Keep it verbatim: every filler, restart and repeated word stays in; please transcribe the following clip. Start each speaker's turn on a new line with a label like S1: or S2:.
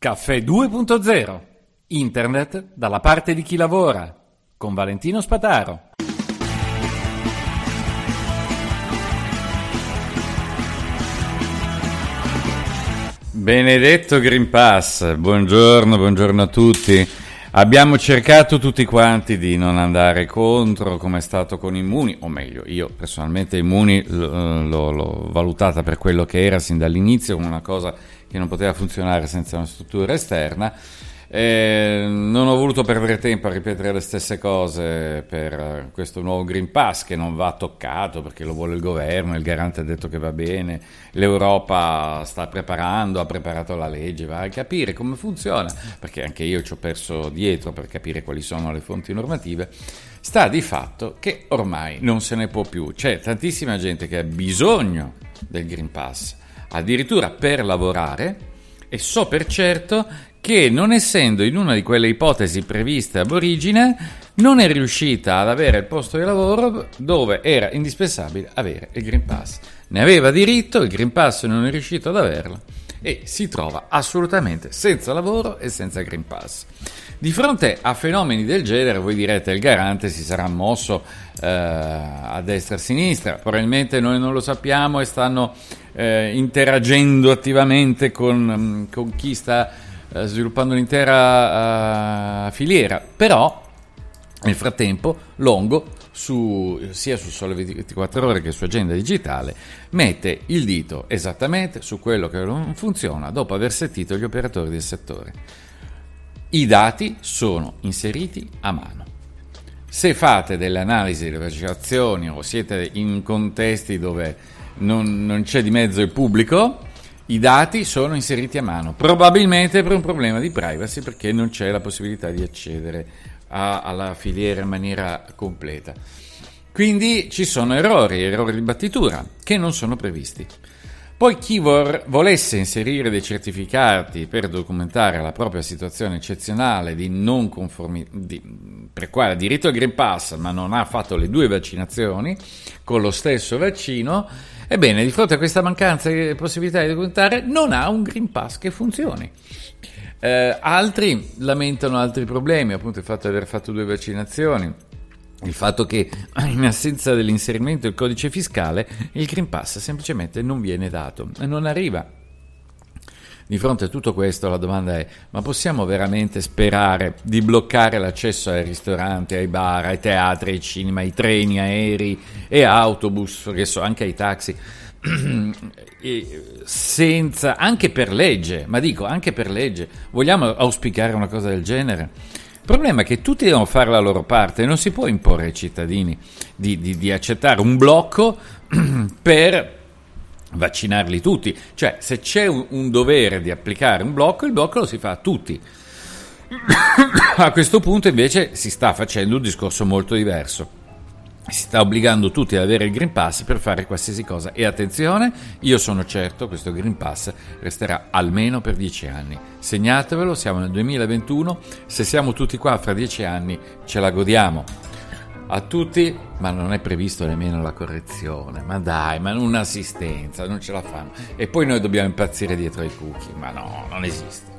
S1: Caffè due punto zero. Internet dalla parte di chi lavora. Con Valentino Spataro. Benedetto Green Pass, buongiorno, buongiorno a tutti. Abbiamo cercato tutti quanti di non andare contro, come è stato con Immuni, o meglio, io personalmente Immuni l- l'ho, l'ho valutata per quello che era sin dall'inizio, come una cosa che non poteva funzionare senza una struttura esterna. Eh, non ho voluto perdere tempo a ripetere le stesse cose per questo nuovo Green Pass che non va toccato perché lo vuole il governo, il garante ha detto che va bene, l'Europa sta preparando, ha preparato la legge, va a capire come funziona, perché anche io ci ho perso dietro per capire quali sono le fonti normative. Sta di fatto che ormai non se ne può più, c'è tantissima gente che ha bisogno del Green Pass, addirittura per lavorare, e so per certo che, non essendo in una di quelle ipotesi previste ab origine, non è riuscita ad avere il posto di lavoro dove era indispensabile avere il Green Pass. Ne aveva diritto, il Green Pass non è riuscito ad averlo e si trova assolutamente senza lavoro e senza Green Pass. Di fronte a fenomeni del genere, voi direte, il garante si sarà mosso eh, a destra e a sinistra, probabilmente noi non lo sappiamo e stanno eh, interagendo attivamente con, con chi sta eh, sviluppando l'intera uh, filiera, però nel frattempo Longo, su, sia su Sole ventiquattro Ore che su Agenda Digitale, mette il dito esattamente su quello che non funziona dopo aver sentito gli operatori del settore. I dati sono inseriti a mano. Se fate delle analisi delle vaccinazioni o siete in contesti dove non, non c'è di mezzo il pubblico, i dati sono inseriti a mano, probabilmente per un problema di privacy, perché non c'è la possibilità di accedere a, alla filiera in maniera completa. Quindi ci sono errori, errori di battitura che non sono previsti. Poi chi vor, volesse inserire dei certificati per documentare la propria situazione eccezionale di non conformità, per cui ha diritto al Green Pass ma non ha fatto le due vaccinazioni con lo stesso vaccino, ebbene, di fronte a questa mancanza di possibilità di documentare, non ha un Green Pass che funzioni. Eh, altri lamentano altri problemi, appunto il fatto di aver fatto due vaccinazioni, il fatto che in assenza dell'inserimento del codice fiscale il Green Pass semplicemente non viene dato e non arriva. Di fronte a tutto questo la domanda è: ma possiamo veramente sperare di bloccare l'accesso ai ristoranti, ai bar, ai teatri, ai cinema, ai treni, aerei e autobus, che so, anche ai taxi, senza, anche per legge, ma dico anche per legge, vogliamo auspicare una cosa del genere? Il problema è che tutti devono fare la loro parte, non si può imporre ai cittadini di, di, di accettare un blocco per vaccinarli tutti. Cioè, se c'è un, un dovere di applicare un blocco, il blocco lo si fa a tutti. A questo punto invece si sta facendo un discorso molto diverso. Si sta obbligando tutti ad avere il Green Pass per fare qualsiasi cosa. E attenzione, io sono certo questo Green Pass resterà almeno per dieci anni. Segnatevelo, siamo nel duemilaventuno, se siamo tutti qua fra dieci anni ce la godiamo. A tutti, ma non è previsto nemmeno la correzione, ma dai, ma un'assistenza, non ce la fanno. E poi noi dobbiamo impazzire dietro ai cookie, ma no, non esiste.